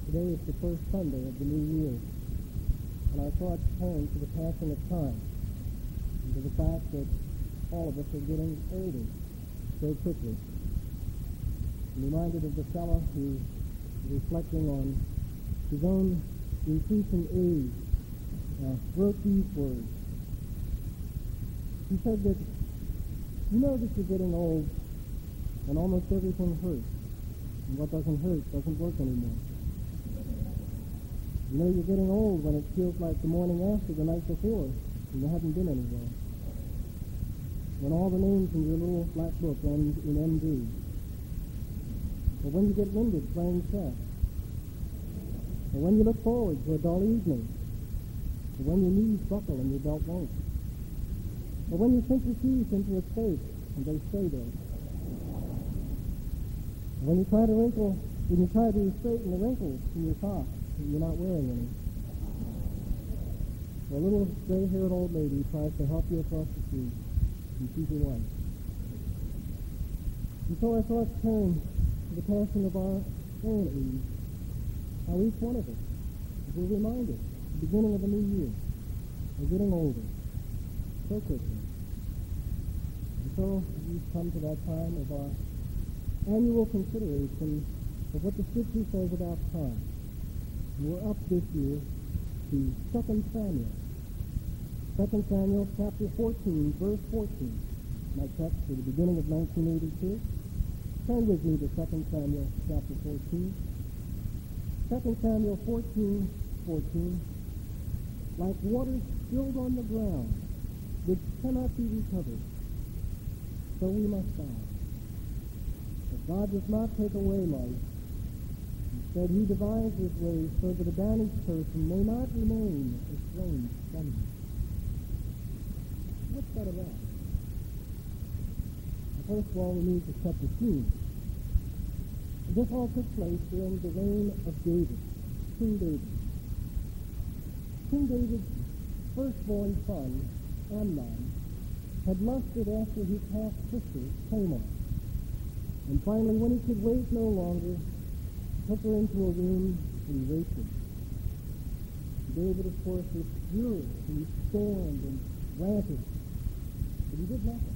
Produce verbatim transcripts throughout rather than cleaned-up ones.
Today is the first Sunday of the new year, and our thoughts turn to the passing of time, and to the fact that all of us are getting older so quickly. I'm reminded of the fellow who, reflecting on his own increasing age, uh, wrote these words. He said that, you know that you're getting old when almost everything hurts, and what doesn't hurt doesn't work anymore. You know you're getting old when it feels like the morning after the night before, and you haven't been anywhere. When all the names in your little black book end in M D. Or when you get winded playing chess. Or when you look forward to a dull evening. Or when your knees buckle and your belt won't. Or when you sink your teeth into a steak and they stay there. Or when you try to wrinkle, when you try to straighten the wrinkles in your socks and you're not wearing any. Or a little gray-haired old lady tries to help you across the street and she's your wife. And so our thoughts turn to the passing of our own age. How each one of us, as we're reminded, at the beginning of a new year, we're getting older so quickly. And so we've come to that time of our annual consideration of what the Scripture says about time. And we're up this year to Second Samuel. Second Samuel chapter fourteen, verse fourteen. My text for the beginning of nineteen eighty-two. Turn with me to Second Samuel chapter fourteen. Second Samuel fourteen, fourteen. Like water spilled on the ground, which cannot be recovered, so we must die. But God does not take away life. Instead, he divides his ways so that a banished person may not remain estranged from him. What's that about? Well, first of all, we need to set the scene. This all took place during the reign of David, King David. King David's firstborn son, Amnon, had lusted after his half-sister, Tamar. And finally, when he could wait no longer, took her into a room and he raped her. David, of course, was furious, and he stormed and ranted, but he did nothing.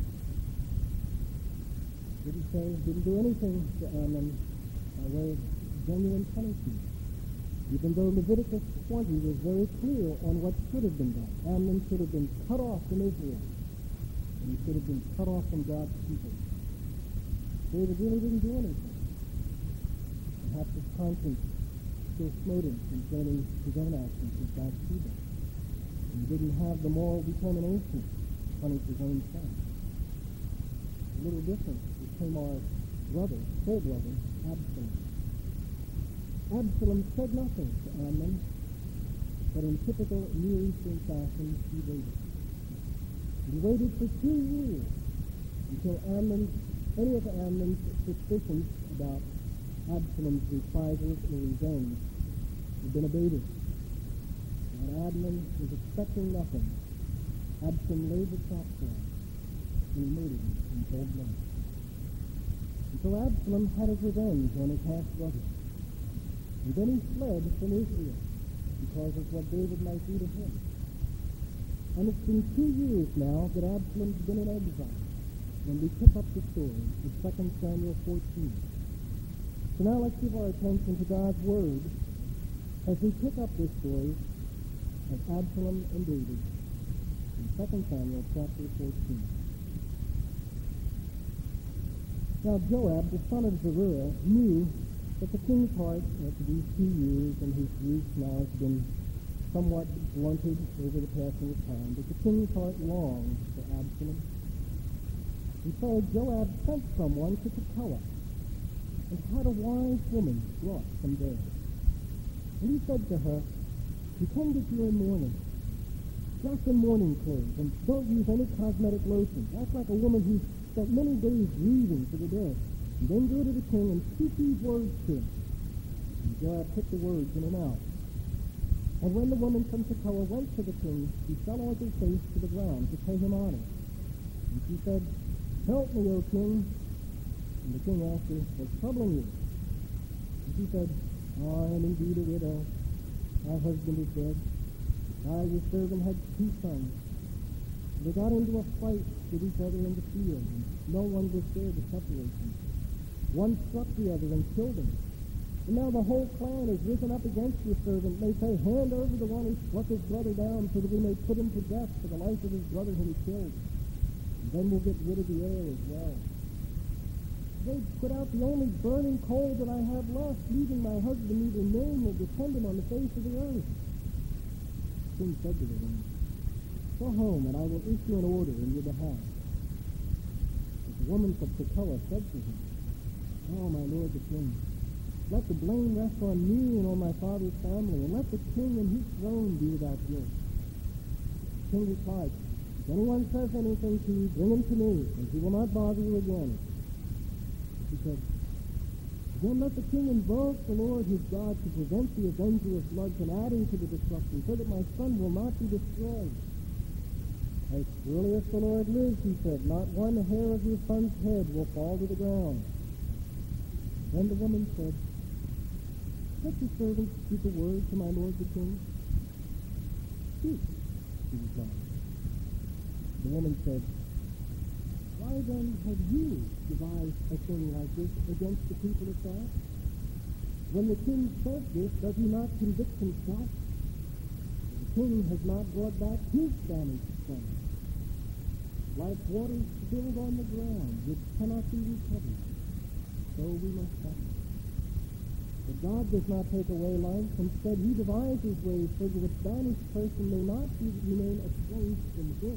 Didn't say, didn't do anything to Amnon by way of genuine punishment. Even though Leviticus twenty was very clear on what should have been done. Amnon should have been cut off from Israel, and he should have been cut off from God's people. David really didn't do anything. Perhaps his conscience still smote him concerning his own actions with Bathsheba. And he didn't have the moral determination to punish his own son. A little different with Tamar's brother, full brother, Absalom. Absalom said nothing to Amnon, but in typical Near Eastern fashion, he waited. He waited for two years until Amnon, any of Amnon's suspicions about Absalom's reprisals or revenge had been abated. And Amnon was expecting nothing. Absalom laid the trap for him, and he murdered him in cold blood. And so Absalom had his revenge on his half-brother. And then he fled from Israel because of what David might do to him. And it's been two years now that Absalom's been in exile when we pick up the story in Second Samuel fourteen. So now let's give our attention to God's Word as we pick up this story of Absalom and David in Second Samuel chapter fourteen. Now Joab, the son of Zeruiah, knew that the king's heart, after these two years, and his grief now has been somewhat blunted over the passing of time, that the king's heart longed for Absalom. And so Joab sent someone to Tekoa and had a wise woman brought from there. And he said to her, pretend that you're in mourning. Dress in mourning clothes and don't use any cosmetic lotion. Act like a woman who's spent many days grieving for the dead. And then go to the king and speak these words to him. And Joab put the words in her mouth. And when the woman from Tekoa went to the king, she fell on her face to the ground to pay him honor. And she said, help me, O king. And the king asked her, what's troubling you? And she said, I am indeed a widow. My husband is dead. I, your servant, had two sons. They got into a fight with each other in the field, and no one was there to separate them. One struck the other and killed him. And now the whole clan has risen up against your servant. They say, hand over the one who struck his brother down so that we may put him to death for the life of his brother whom he killed. And then we'll get rid of the heir as well. They put out the only burning coal that I have left, leaving my husband neither name nor descendant on the face of the earth. The king said to the woman, go home, and I will issue an order in your behalf. But the woman from Tekoa said to him, oh, my lord the king, let the blame rest on me and on my father's family, and let the king and his throne be without guilt. The king replied, if anyone says anything to you, bring him to me, and he will not bother you again. He said, then let the king invoke the Lord his God to prevent the avenger of blood from adding to the destruction, so that my son will not be destroyed. As surely as the Lord lives, he said, not one hair of your son's head will fall to the ground. Then the woman said, let your servant speak a word to my lord the king. Speak, he replied. The woman said, why then have you devised a thing like this against the people of God? When the king says this, does he not convict himself? The king has not brought back his damaged son. Like waters spilled on the ground, which cannot be recovered, so we must have. But God does not take away life. Instead, he devises ways so that a banished person may not be, remain estranged from him.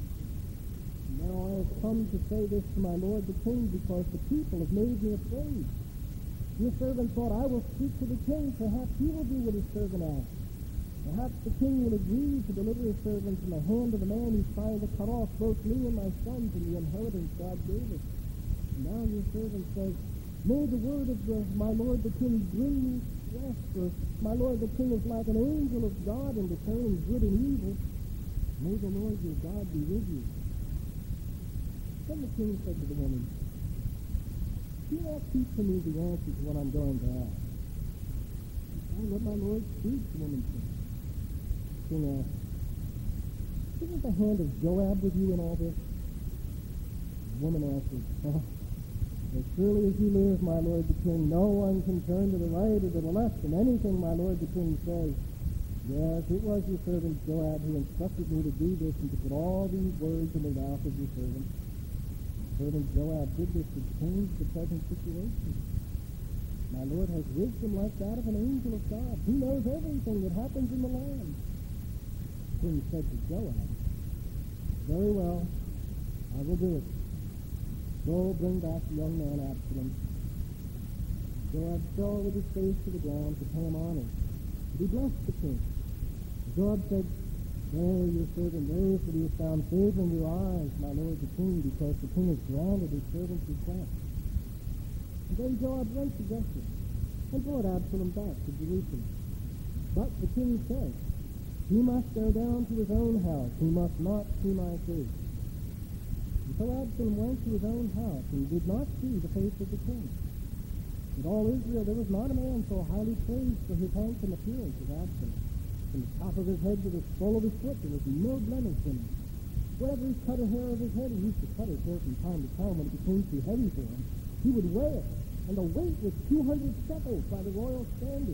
Now I have come to say this to my lord the king, because the people have made me afraid. Your servant thought, I will speak to the king. Perhaps he will do what his servant asks. Perhaps the king will agree to deliver his servant from the hand of the man who's trying to cut off both me and my sons from the inheritance God gave us. And now your servant says, may the word of the, my lord the king bring you rest, for my lord the king is like an angel of God in discerning good and evil. May the Lord your God be with you. Then the king said to the woman, do not keep from me the answer to what I'm going to ask. Oh, let my lord speak, the woman said. The king asked, isn't the hand of Joab with you in all this? The woman answered, oh, as surely as you live, my lord the king, no one can turn to the right or to the left from anything my lord the king says. Yes, it was your servant Joab who instructed me to do this and to put all these words in the mouth of your servant. Servant Joab did this to change the present situation. My Lord has wisdom like that of an angel of God. He knows everything that happens in the land. The king said to Joab, very well, I will do it. Go bring back the young man Absalom. Joab fell with his face to the ground to pay him honor. But he blessed the king. Joab said, there, your servant knows that he has found favor in your eyes, my lord the king, because the king has granted his servant's request. And then Joab went to Jesse and brought Absalom back to Jerusalem. But the king said, he must go down to his own house. He must not see my face. And so Absalom went to his own house and did not see the face of the king. In all Israel there was not a man so highly praised for his handsome appearance as Absalom. From the top of his head to the sole of his foot, there was no blemish in him. Whenever he cut a hair of his head, he used to cut his hair from time to time when it became too heavy for him. He would weigh it, and the weight was two hundred shekels by the royal standard.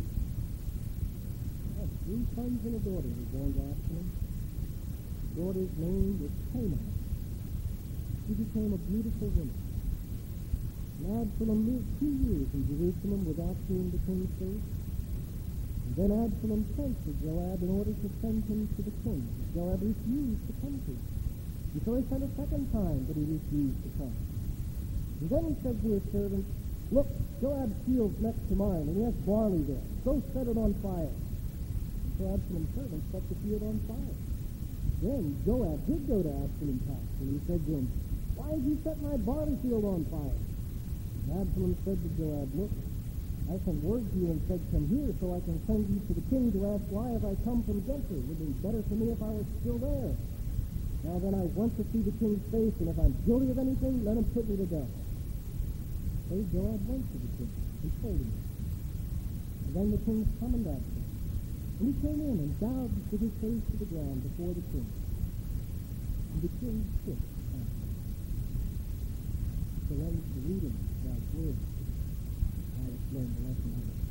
Well, three sons and a daughter were born to Absalom. The daughter's name was Tamar. She became a beautiful woman. And Absalom lived two years in Jerusalem without seeing the king's face. And then Absalom sent for Joab in order to send him to the king. Joab refused to come to him. And so he sent a second time, but he refused to come. And then he said to his servants, look, Joab's field's next to mine, and he has barley there. Go set it on fire. And so Absalom's servants set the field on fire. Then Joab did go to Absalom's house, and he said to him, why have you set my barley field on fire? And Absalom said to Joab, look, I sent word to you and said, come here so I can send you to the king to ask, why have I come from Geshur? It would be better for me if I was still there. Now then, I want to see the king's face, and if I'm guilty of anything, let him put me to death. So Joab went to the king and told him. And Then the king summoned Absalom. And he came in and bowed with his face to the ground before the king. And the king kissed Absalom. So when the reading of God's word, I'll explain the lesson of it.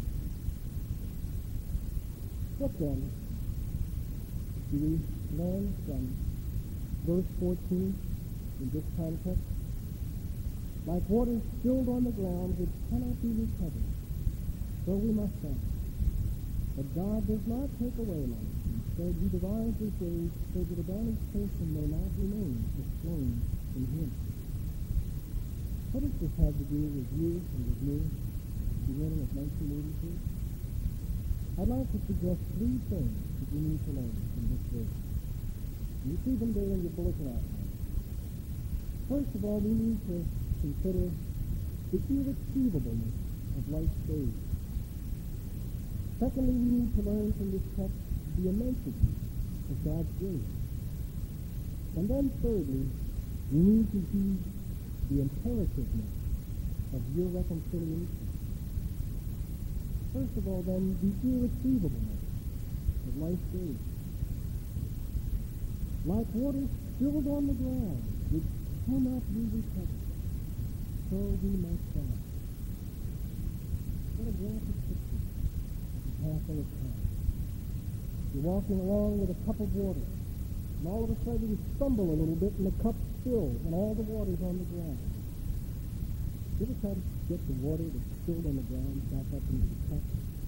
What then do we learn from verse fourteen in this context? Like waters spilled on the ground which cannot be recovered, so we must die. But God does not take away life. Instead, he divides his days so that a banished person may not remain slain in him. What does this have to do with you and with me at the beginning of nineteen eighty-two? I'd like to suggest three things that we need to learn from this verse. You see them there in your bulletin outline. First of all, we need to consider the irretrievableness of life's days. Secondly, we need to learn from this text the immensity of God's grace. And then thirdly, we need to heed the imperativeness of your reconciliation. First of all, then, the irretrievableness of life's days. Like water spilled on the ground, which cannot be recovered, so we must die. What a graphic picture of the passing of time. You're walking along with a cup of water, and all of a sudden you stumble a little bit, and the cup spills, and all the water's on the ground. You ever try to get the water that's spilled on the ground back up into the cup?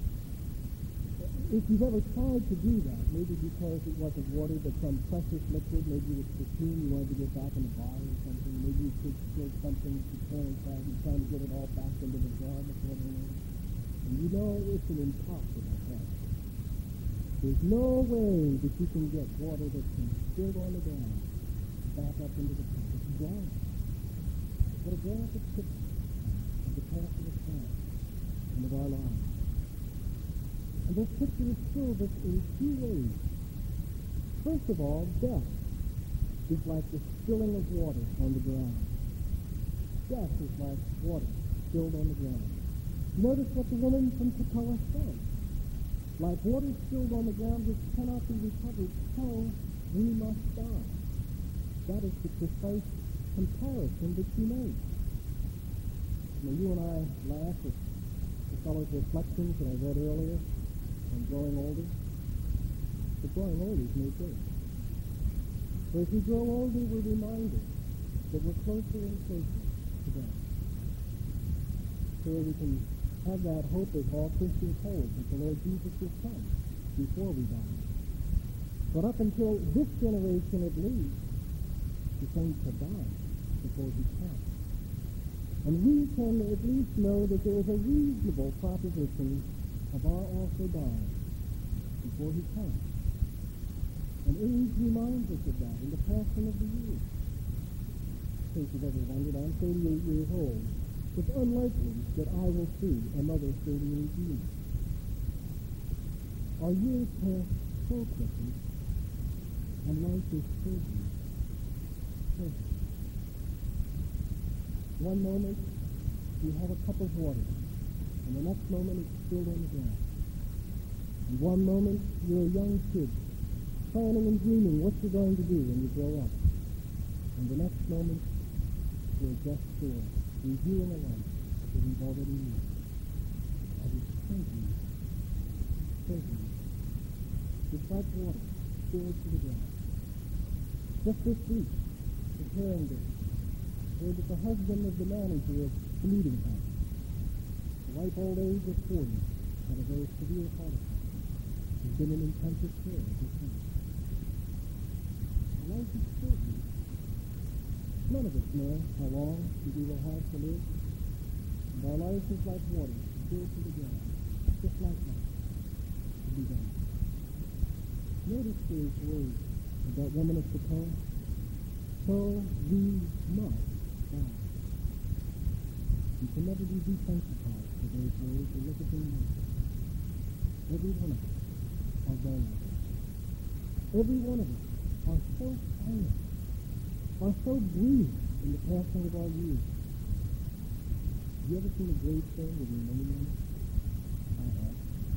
If you've ever tried to do that, maybe because it wasn't water but some precious liquid, maybe it was perfume you wanted to get back in the bottle or something, maybe you could spill something to pour inside and trying to get it all back into the jar before the rain. And you know it's an impossible task. There's no way that you can get water that's been spilled on the ground back up into the cup. It's gone. What a graphic picture of the passing of time and of our lives. And this picture is filled with in two ways. First of all, death is like the spilling of water on the ground. Death is like water spilled on the ground. Notice what the woman from Tekoa said. Like water spilled on the ground which cannot be recovered, so we must die. That is the precise comparison that she made. Now, you and I laugh at the fellow's reflections that I read earlier on growing older. But growing older is no good. For as we grow older, we're reminded that we're closer and closer to death. So we can have that hope as all Christians hold, that the Lord Jesus will come before we die. But up until this generation at least, the saints have died before he comes. And we can at least know that there is a reasonable proposition of our also dying before he comes. And age reminds us of that in the passing of the years. In case you've ever wondered, I'm thirty-eight years old. It's unlikely that I will see another thirty-eight years. Our years pass so quickly, and life is frozen. One moment, you have a cup of water, and the next moment it's spilled on the ground. And one moment, you're a young kid, planning and dreaming what you're going to do when you grow up. And the next moment, you're just there, reviewing a life that you've already lived. And it's crazy, crazy. It's like water spilled to the ground. Just this week, preparing this, heard that the husband of the manager of the meeting house, the ripe old age of forty, had a very severe heart attack. He's been in intensive care ever since. Life is certain. None of us know how long we will have to live. And our life is like water spilled to the ground, just like that, to be done. Notice these words of that woman of Tekoa. So we must die. You can never be desensitized to those words or look at them later. Every one of us are vulnerable. Every one of us are so silent, are so brief in the passing of our years. Have you ever seen a gravestone with your name on it? I have.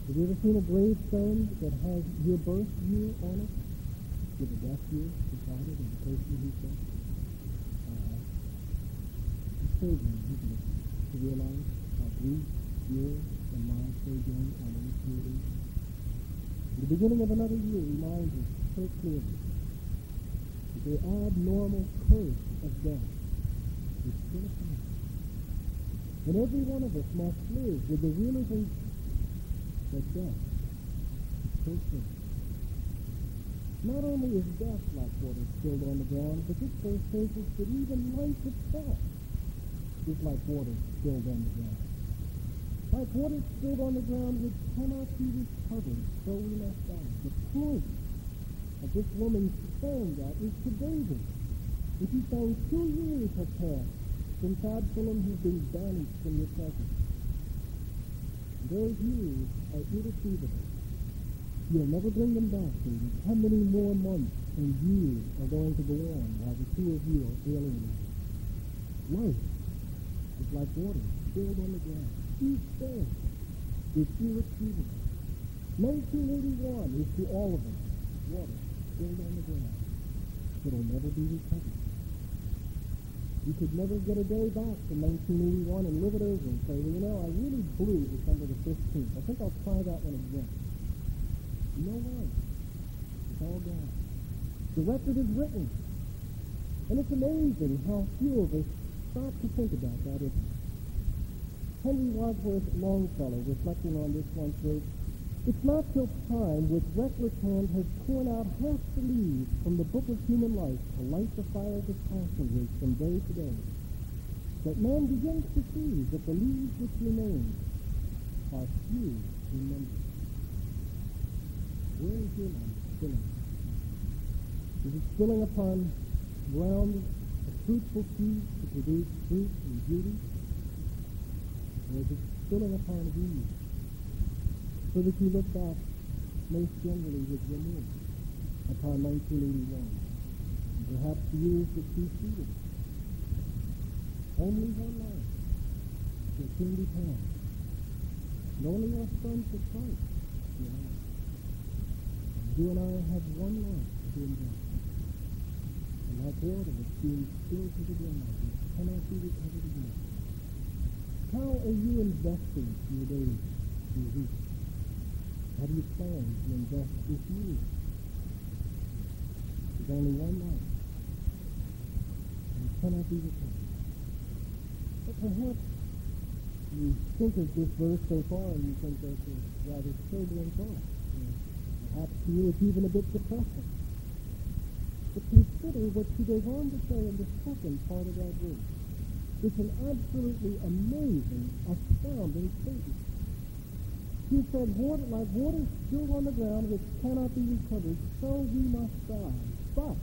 Have you ever seen a gravestone that has your birth year on it? With a death year beside it, and the person who said, uh, it's sobering, isn't it, to realize how brief years and lives go down on earth here is. The beginning of another year reminds us so clearly that the abnormal curse of death is still upon us. And every one of us must live with the realization that death is personal. Not only is death like water spilled on the ground, but this verse shows us that even life itself is like water spilled on the ground. Like water spilled on the ground which cannot be recovered, so we must die. The point of this woman's saying that is to David. And she's saying two years have passed since Absalom has been banished from your presence. Those years are irretrievable. You'll never bring them back, David. How many more months and years are going to go on while the two of you are alienated? Life is like water spilled on the ground. Each day is irretrievable. nineteen eighty-one is to all of us water spilled on the ground. It'll never be recovered. You could never get a day back from nineteen eighty-one and live it over and say, well, you know, I really blew December the fifteenth. I think I'll try that one again. No way. It's all gone. The record is written. And it's amazing how few of us stop to think about that, isn't it? Henry Wadsworth Longfellow, reflecting on this once, wrote, "It's not till time with reckless hand has torn out half the leaves from the book of human life to light the fires of passion with from day to day, that man begins to see that the leaves which remain are few in number." Where is your life spilling? Is it spilling upon ground of fruitful seeds to produce fruit and beauty? Or is it spilling upon weeds, so that you look back most generally with remorse upon nineteen eighty-one, and perhaps the years that preceded it? Only one life shall soon be passed, and only our sons of Christ will have. You and I have one life to invest, and like water that's being spilled to the ground, it cannot be recovered again. How are you investing your days, your week? How do you plan to invest this year? There's only one life, and it cannot be recovered. But perhaps you think of this verse so far and you think that's a rather sobering thought. Perhaps to you it's even a bit depressing. But consider what she goes on to say in the second part of that verse. It's an absolutely amazing, astounding statement. She said, water, like water spilled on the ground which cannot be recovered, so we must die. But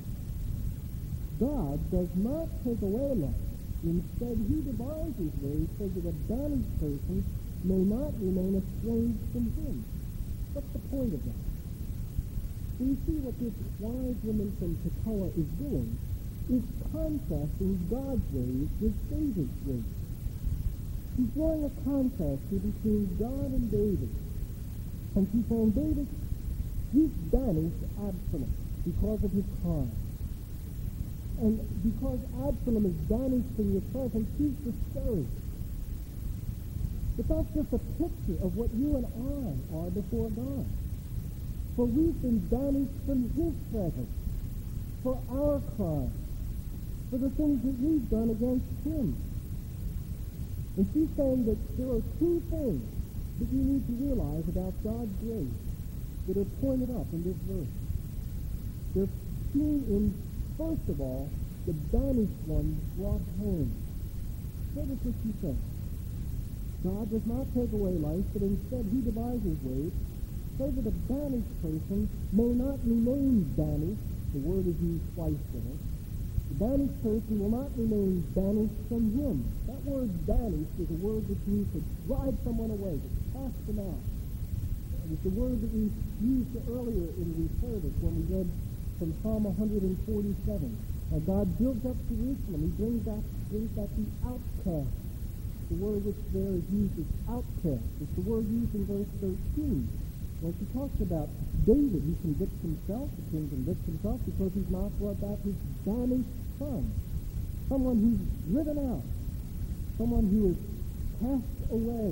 God does not take away life. Instead, he divides his ways so that a banished person may not remain estranged from him. What's the point of that? So you see what this wise woman from Tekoa is doing is contrasting God's ways with David's ways. She's drawing a contrast here between God and David. And she's saying, David, he's banished Absalom because of his crime. And because Absalom is banished from your presence, he's discouraged. But that's just a picture of what you and I are before God. For we've been banished from his presence for our crime, for the things that we've done against him. And she's saying that there are two things that you need to realize about God's grace that are pointed up in this verse. They're seen in, first of all, the banished one brought home. Notice what she says. God does not take away life, but instead he devises ways so that a banished person may not remain banished. The word is used twice there. The banished person will not remain banished from him. That word banished is a word that's used to drive someone away, to cast them out. It's the word that we used earlier in the service when we read from Psalm one forty-seven. Now God builds up Jerusalem. He brings back, brings back the outcast. The word which there is used as outcast. It's the word used in verse thirteen. When she talks about David, he convicts himself, the king convicts himself because he's not brought back his banished son. Someone who's driven out. Someone who is cast away.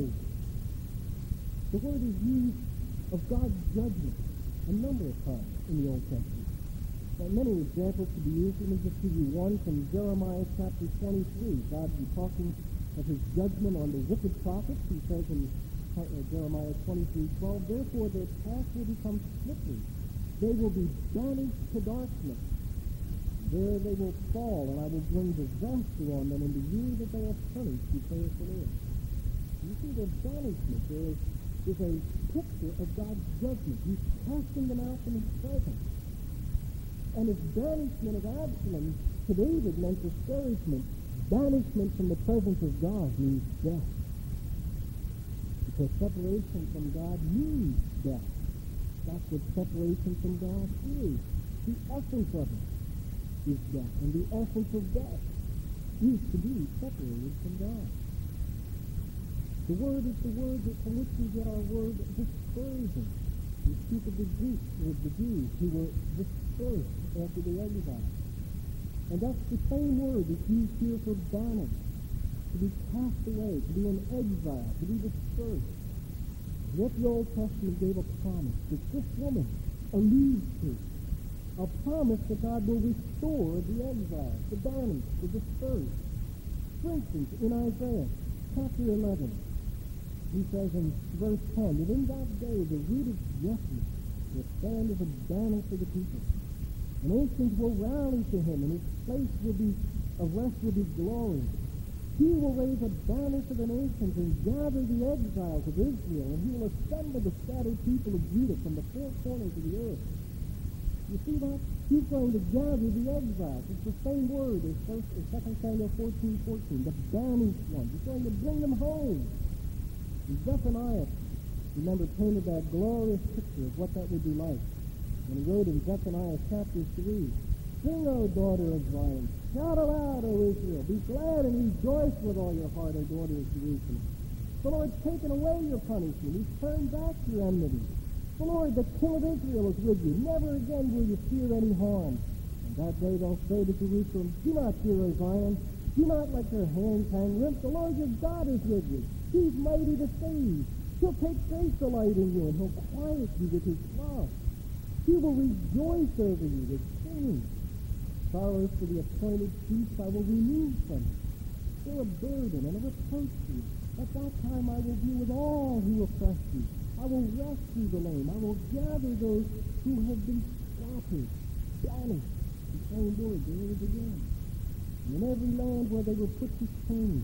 The word is used of God's judgment a number of times in the Old Testament. There are many examples to be used. Let me just give you one from Jeremiah chapter twenty-three. God will be talking of his judgment on the wicked prophets. He says in uh, Jeremiah twenty-three twelve, therefore their path will become slippery. They will be banished to darkness. There they will fall, and I will bring disaster on them in the year that they are punished, declares the Lord. You see, their banishment there is, is a picture of God's judgment. He's casting them out from his presence. And his banishment of Absalom to David meant discouragement. Banishment from the presence of God means death. Because separation from God means death. That's what separation from God is. The essence of it is death. And the essence of death is to be separated from God. The word is the word that from which we get our word dispersion. We speak of the Greeks, or the Jews, who were dispersed after the exile. And that's the same word that's used here for banished, to be cast away, to be in exile, to be dispersed. What the Old Testament gave a promise that this woman alludes to. A promise that God will restore the exile, the banished, the dispersed. For instance, in Isaiah chapter eleven, he says in verse ten, that in that day the root of Jesse will stand as a banner for the people. And nations will rally to him, and his place will be, of rest will be glory. He will raise a banner for the nations and gather the exiles of Israel, and he will assemble the scattered people of Judah from the four corners of the earth. You see that? He's going to gather the exiles. It's the same word as first as Second Samuel fourteen fourteen, the banished ones. He's going to bring them home. And Zephaniah, remember, painted that glorious picture of what that would be like. And he wrote in Zephaniah chapter three, sing, O daughter of Zion, shout aloud, O Israel, be glad and rejoice with all your heart, O daughter of Jerusalem. The Lord's taken away your punishment. He's turned back your enmity. The Lord, the King of Israel, is with you. Never again will you fear any harm. And that day they'll say to Jerusalem, do not fear, O Zion. Do not let your hands hang limp. The Lord your God is with you. He's mighty to save. He'll take great delight in you, and he'll quiet you with his love. He will rejoice over you with singing. Sorrows for the appointed feast I will remove from you. They're a burden and a reproach to you. At that time I will deal with all who oppress you. I will rescue the lame. I will gather those who have been scattered, banished. The same word, there it is again. And in every land where they were put to shame,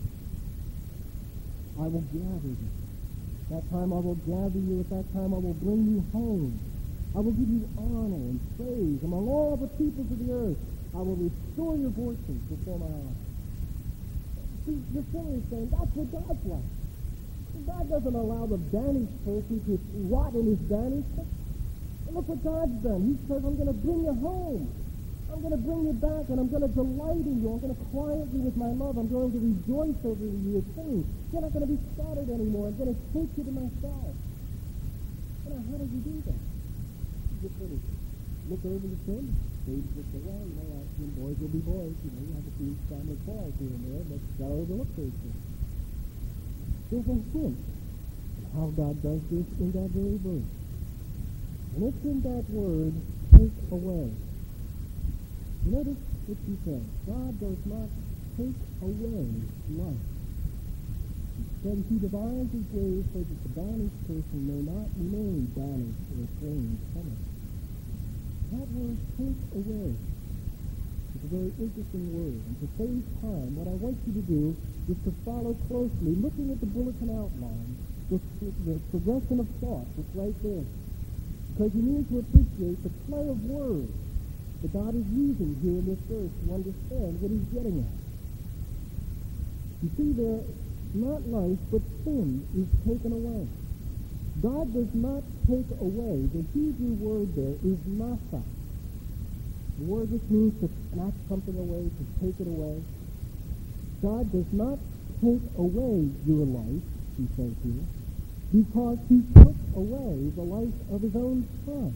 I will gather them. At that time I will gather you. At that time I will bring you home. I will give you honor and praise among all the peoples of the earth. I will restore your fortunes before my eyes. See, the sinner is saying, that's what God's like. God doesn't allow the banished person to rot in his banishment. And look what God's done. He says, I'm going to bring you home. I'm going to bring you back, and I'm going to delight in you. I'm going to quiet you with my love. I'm going to rejoice over you with singing. You're not going to be scattered anymore. I'm going to take you to myself. Now, how does he do that? You just sort of look over the sin. Babies will say, well, you know, uh, boys will be boys. You know, you have a few family quarrels here and there, but you've got to overlook those things. There's a hint of how God does this in that very verse. And it's in that word, take away. You notice what he says. God does not take away life. Instead, he divides his ways so that the banished person may not remain banished or estranged from it. That word, take away, is a very interesting word. And to save time, what I want you to do is to follow closely, looking at the bulletin outline, the, the progression of thought that's right there. Because you need to appreciate the play of words that God is using here in this verse to understand what he's getting at. You see there, not life, but sin is taken away. God does not take away. The Hebrew word there is nasa. The word which means to snatch something away, to take it away. God does not take away your life, he says here, because he took away the life of his own son.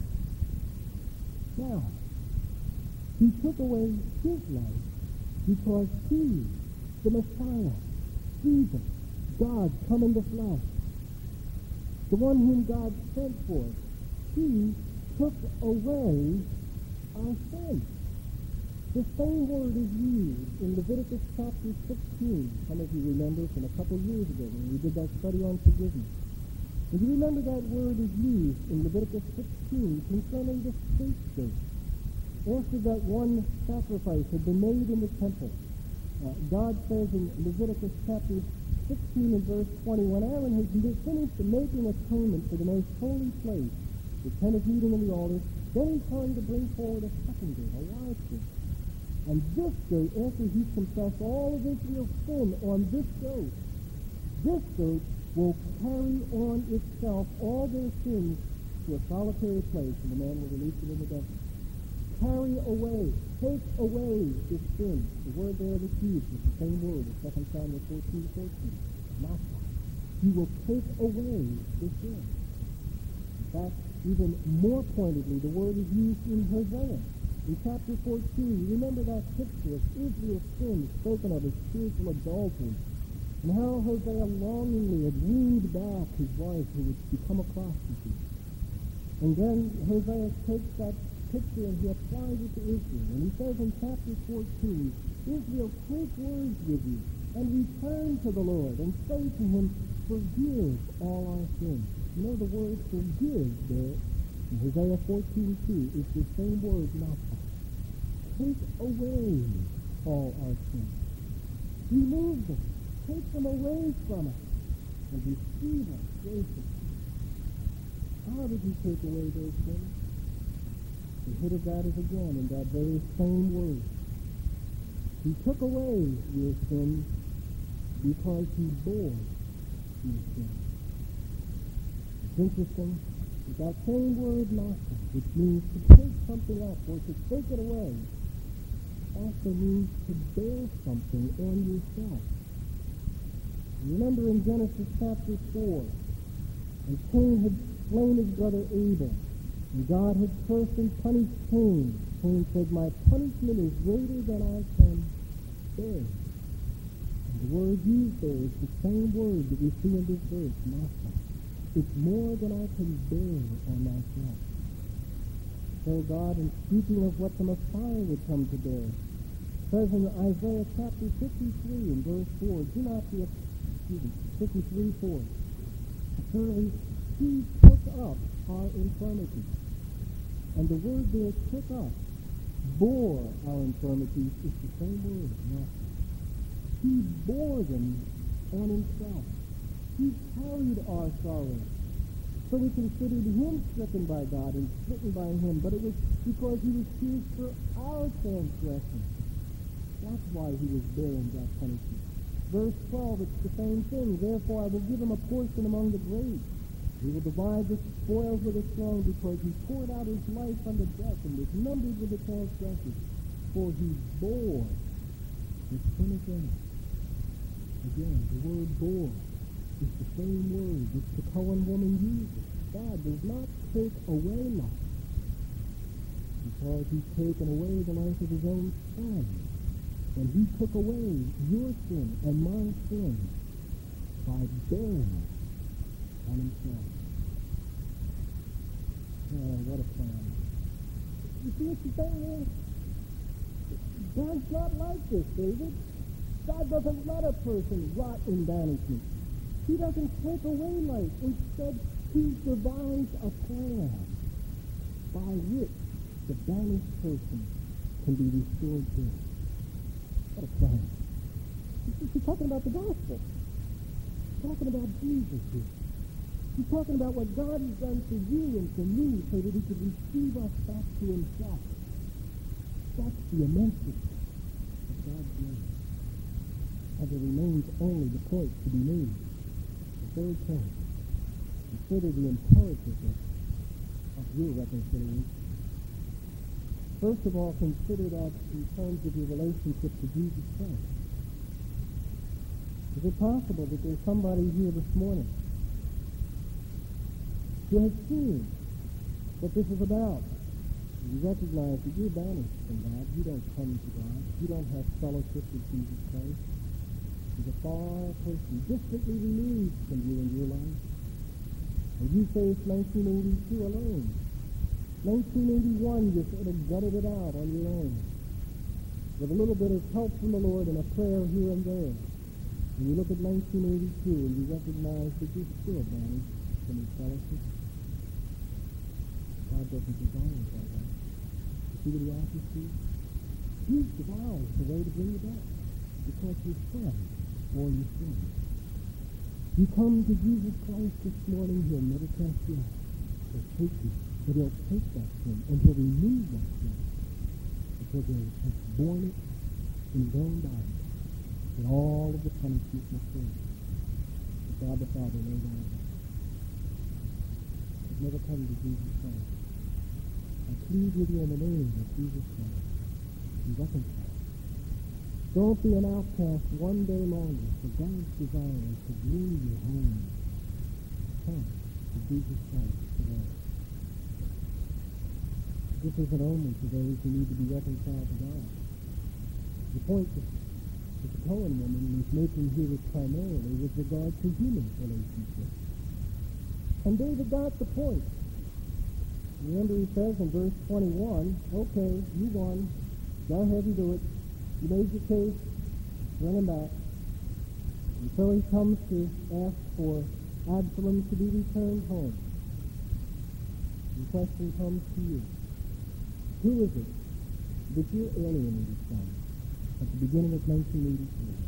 Now, he took away his life because he, the Messiah, Jesus, God come in the flesh, the one whom God sent forth, he took away our sin. The same word is used in Leviticus chapter sixteen. Some of you remember from a couple of years ago when we did that study on forgiveness. And you remember that word is used in Leviticus sixteen concerning the scapegoat. After that one sacrifice had been made in the temple, uh, God says in Leviticus chapter sixteen and verse twenty, when Aaron had finished making atonement for the most holy place, the tent of meeting and the altar, then he turned to bring forward a second goat, a live goat. And this goat, after he confessed all of Israel's sin on this goat, this goat will carry on itself all their sins to a solitary place, and the man will release it in the desert. Carry away, take away this sin. The word there that's used is the same word as Second Samuel fourteen fourteen. Nasa. He will take away this sin. In fact, even more pointedly, the word is used in Hosea. In chapter fourteen, you remember that picture of Israel's sin spoken of as spiritual adultery, and how Hosea longingly had wooed back his wife who would become a prostitute. And then Hosea takes that picture and he applies it to Israel. And he says in chapter fourteen, Israel, take words with you and return to the Lord and say to him, forgive all our sins. You know the word forgive there in Hosea fourteen two is the same word, nasa. Take away all our sins. Remove them. Take them away from us and receive us graciously. How did he take away those sins? The hit of that is again in that very same word. He took away your sins because he bore your sins. It's interesting that that same word, nasa, which means to take something up or to take it away, also means to bear something on yourself. Remember in Genesis chapter four, when Cain had slain his brother Abel, and God had cursed and punished Cain, Cain said, my punishment is greater than I can bear. And the word used there is the same word that we see in this verse, nasa. It's more than I can bear on myself. So God, in speaking of what the Messiah would come to bear, says in Isaiah chapter fifty-three and verse four, do not be, excuse me, fifty-three four, surely he took up our infirmities. And the word there, took up, bore our infirmities, is the same word, not. He bore them on himself. He carried our sorrows. So we considered him stricken by God and smitten by him, but it was because he was pierced for our transgression. That's why he was bearing that punishment. Verse twelve, it's the same thing. Therefore I will give him a portion among the great. He will divide the spoils with the strong, because he poured out his life unto death and was numbered with the transgressors. For he bore his sin again. Again, the word bore is the same word which the Cohen woman uses. God does not take away life because he's taken away the life of his own son. And he took away your sin and my sin by bearing it on himself. Oh, what a plan. You see what you're saying there? God's not like this, David. God doesn't let a person rot in banishment. He doesn't take away life. Instead, he devised a plan by which the banished person can be restored to him. What a plan. He's talking about the gospel. He's talking about Jesus here. He's talking about what God has done for you and for me so that he could receive us back to himself. That's the immensity of God's grace. And there remains only the point to be made. The third point. Consider the imperativeness of your reconciliation. First of all, consider that in terms of your relationship to Jesus Christ. Is it possible that there's somebody here this morning who has seen what this is about? You recognize that you're banished from God. You don't come to God. You don't have fellowship with Jesus Christ. He's a far person, distantly removed from you in your life. And you faced nineteen eighty-two alone. nineteen eighty-one, you sort of gutted it out on your own, with a little bit of help from the Lord and a prayer here and there. And you look at nineteen eighty-two and you recognize that you're still banished from His fellowship. God doesn't desire it like that. You see what He offers to you? He desires the way to bring you back, because you're son or you're sin. You come to Jesus Christ this morning, He'll never cast you out. He'll take you, but He'll take that sin and He'll remove that sin, because He'll have borne it in His own body, and all of the punishment and sin that God the Father laid on Him. You've never come to Jesus Christ. I plead with you in the name of Jesus Christ. Be reconciled. Don't be an outcast one day longer, for God's desire is to bring you home. Come to Jesus Christ today. This is an omen to those who need to be reconciled to God. The point that the Cohen woman was making here was primarily with regard to human relationships. And David got the point. Remember, he says in verse twenty-one, okay, you won. Go ahead and do it. You made your case. Bring him back. And so he comes to ask for Absalom to be returned home. The question comes to you. Who is it that you alienated from at the beginning of nineteen eighty-three?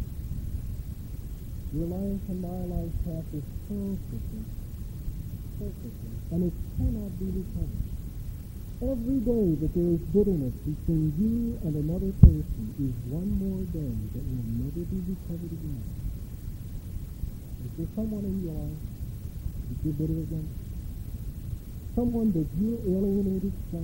Your life and my life path is so quickly, so quickly, and it cannot be recovered. Every day that there is bitterness between you and another person is one more day that will never be recovered again. Is there someone in your life that you're bitter against? Someone that you're alienated from?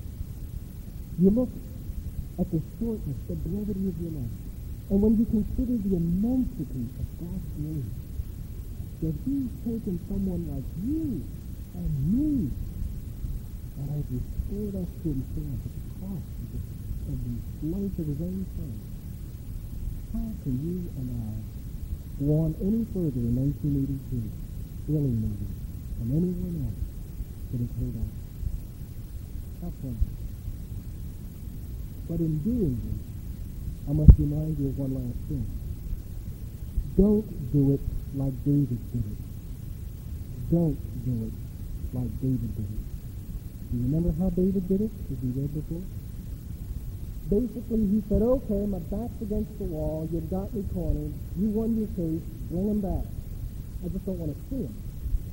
You look at the shortness, the brevity of your life, and when you consider the immensity of God's grace, that He's taken someone like you and me and has restored us to Himself at the cost of the, of the life of His own Son. How can you and I go on any further in nineteen eighty-two, alienated from anyone else that has hurt us? How can we? But in doing this, I must remind you of one last thing. Don't do it like David did it. Don't do it like David did it. Do you remember how David did it, as we read before? Basically, he said, okay, my back's against the wall, you've got me cornered, you won your case, bring him back. I just don't want to see him.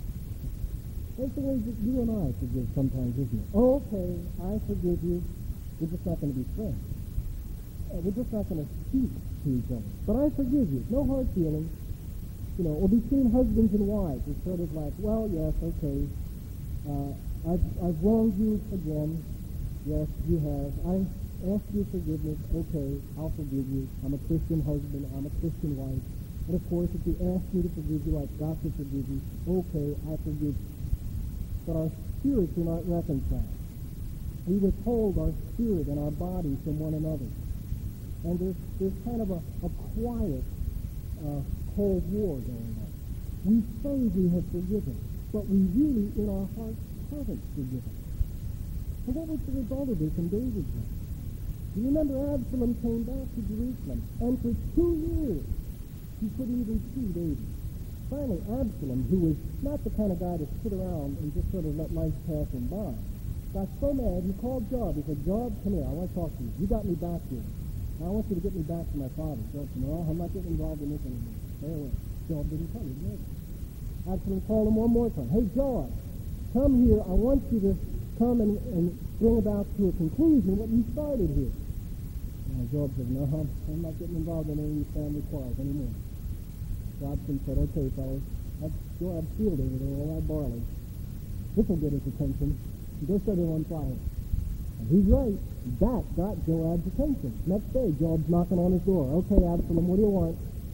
That's the way that you and I forgive sometimes, isn't it? Oh, okay, I forgive you. We're just not going to be friends. Uh, we're just not going to speak to each other. But I forgive you. No hard feelings. You know, or between husbands and wives, it's sort of like, well, yes, okay, uh, I've, I've wronged you again. Yes, you have. I ask you forgiveness. Okay, I'll forgive you. I'm a Christian husband. I'm a Christian wife. And of course, if you ask me to forgive you, I've got to forgive you. Okay, I forgive you. But our spirits are not reconciled. We withhold our spirit and our body from one another. And there's, there's kind of a, a quiet uh, Cold War going on. We say we have forgiven, but we really, in our hearts, haven't forgiven. So what was the result of this in David's life? You remember Absalom came back to Jerusalem, and for two years he couldn't even see David. Finally, Absalom, who was not the kind of guy to sit around and just sort of let life pass him by, got so mad, he called Joab. He said, Joab, come here, I want to talk to you. You got me back here. Now I want you to get me back to my father. Joab said, no, I'm not getting involved in this anymore. Stay away. Joab didn't come. He didn't. Absalom called him one more time. Hey, Joab, come here. I want you to come and, and bring about to a conclusion what you started here. Now Joab said, no, I'm, I'm not getting involved in any of these family quarrels anymore. Absalom said, okay, fellas, that's Joab's field over there, all that barley. This will get his attention. He goes set it on fire. And he's right. That got Joab's attention. Next day, Joab's knocking on his door. Okay, Absalom, what do you want?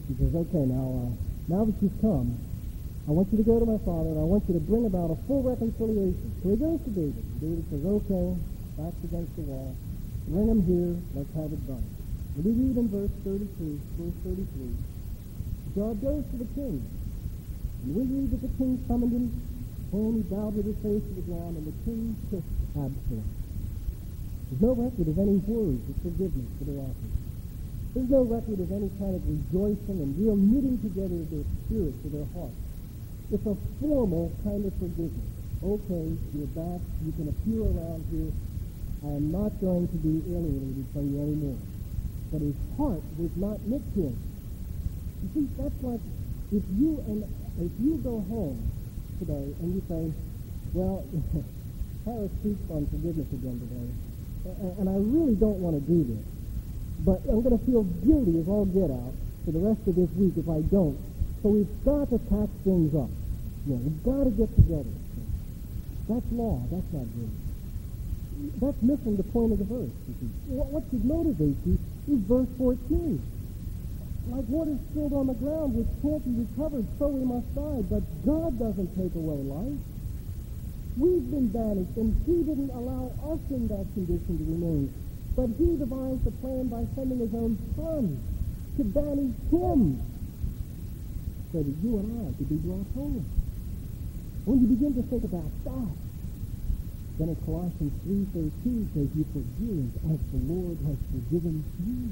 He says, okay, now, uh, now that you've come, I want you to go to my father, and I want you to bring about a full reconciliation. So he goes to David. David says, okay, back's against the wall. Bring him here. Let's have it done. And we read in verse thirty-two, verse thirty-three, God goes to the king. And we read that the king summoned him, and he bowed with his face to the ground, and the king kissed Absalom. There's no record of any words of forgiveness for their offered. There's no record of any kind of rejoicing and real knitting together of their spirits or their hearts. It's a formal kind of forgiveness. Okay, you're back. You can appear around here. I am not going to be alienated from you anymore. But his heart was not knit to him. You see, that's like if you and if you go home today and you say, well, Harris preached on forgiveness again today, and I really don't want to do this, but I'm going to feel guilty as all get out for the rest of this week if I don't. So we've got to patch things up. You know, we've got to get together. That's law. That's not good. That's missing the point of the verse. You see. What, what should motivate you is verse fourteen. Like water spilled on the ground, which can't be recovered, so we must die. But God doesn't take away life. We've been banished, and he didn't allow us in that condition to remain. But he devised a plan by sending his own son to banish him, so that you and I could be brought home. When you begin to think about that, then in Colossians three thirteen says, you forgive as the Lord has forgiven you.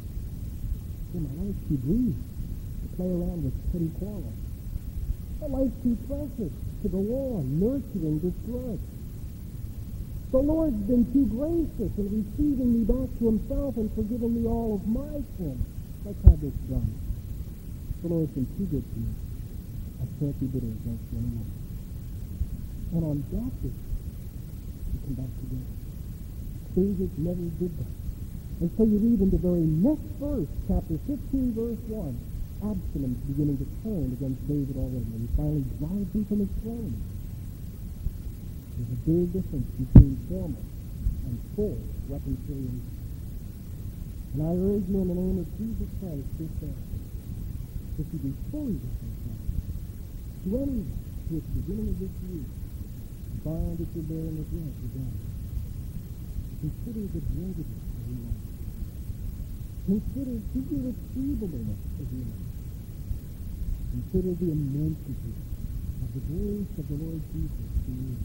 In my life's too brief to play around with petty quarrels. My life's too precious to go on nurturing this grudge. The Lord's been too gracious in receiving me back to himself and forgiving me all of my sins. Let's have this done. The Lord's been too good to me. I can't be bitter against you anymore. And on that day, we come back together. David never did that. And so you read in the very next verse, chapter fifteen, verse one, Absalom's beginning to turn against David already, and he finally drives him from his throne. There's a big difference between formal and full reconciliation. And I urge you in the name of Jesus Christ this day, that you be fully reconciled to anyone who at the beginning of this year find that you're bearing a grudge with God. Consider the greatness of your life. Consider the irretrievableness of your life. Consider the immensity of the grace of the Lord Jesus to you.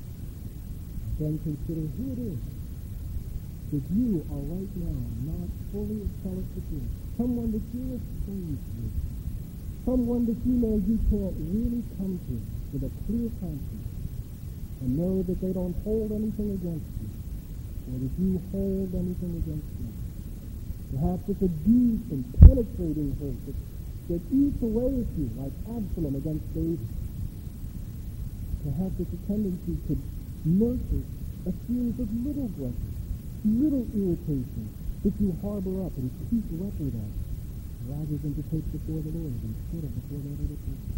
Then consider who it is that you are right now not fully at fellowship with. Someone that you're estranged with. Someone that you know you can't really come to with a clear conscience and know that they don't hold anything against you, or that you hold anything against them. Perhaps it's a deep and penetrating hurt that, that eats away at you, like Absalom against David. Perhaps it's a tendency to nurture a series of little grudges, little irritations that you harbor up and keep record of, rather than to take before the Lord and put it before that other person.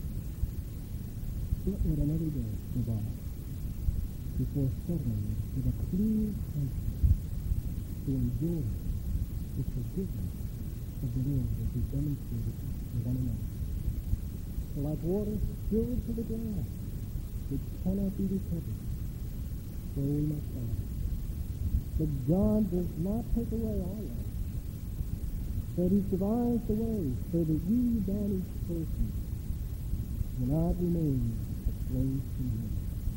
Don't let another day go by before settling it with a clear conscience to enjoy the forgiveness of the Lord that he demonstrated to one another. For like water spilled to the ground, which cannot be recovered, so we must die. But God does not take away our life, but he's devised a way so that we banished persons will not remain a slave to him,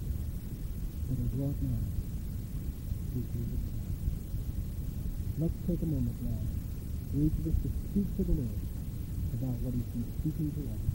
but are brought now to Jesus Christ. Let's take a moment now for each of us to speak to the Lord about what he's been speaking to us.